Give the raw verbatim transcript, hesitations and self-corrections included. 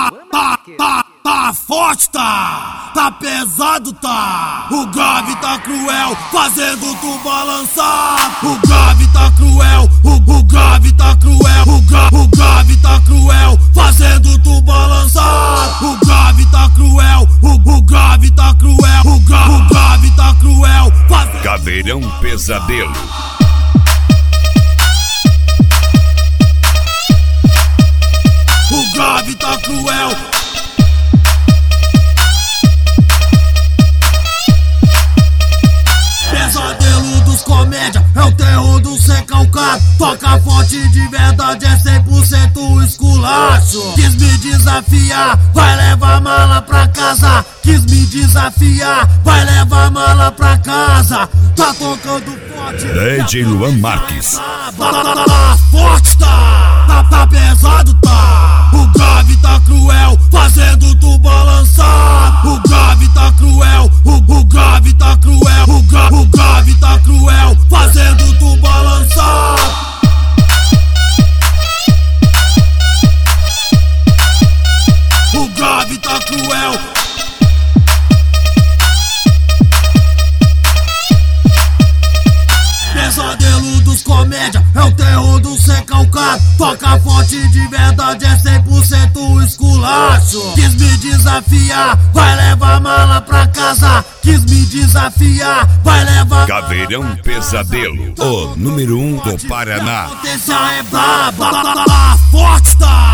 Tá, tá, tá, tá forte, tá, tá pesado, tá. O grave tá cruel, fazendo tu balançar. O grave tá cruel, o, o grave tá cruel. O, gra, o grave tá cruel, fazendo tu balançar. O grave tá cruel, o, o grave tá cruel. O, gra, o grave tá cruel, fazendo... Caveirão Pesadelo. O grave tá cruel. Pesadelo dos comédia, é o terror do recalcado. Toca forte de verdade, é cem por cento esculacho. Quis me desafiar, vai levar mala pra casa. Quis me desafiar, vai levar mala pra casa. Tá tocando forte, D J Luan Marques. Tá, tá, tá, tá forte, tá, tá, tá pesado, tá. O grave tá cruel, fazendo tu balançar. O grave tá cruel, o, o grave tá cruel. O, gra, o grave tá cruel, fazendo tu balançar. O grave tá cruel. Pesadelo dos comédia, é o terror do recalcado. Toca forte de verdade, é cem por cento esculacho. Quis me desafiar, vai levar mala pra casa. Quis me desafiar, vai levar... Caveirão Pesadelo, o número um do Paraná. A potência é braba, tá forte, tá.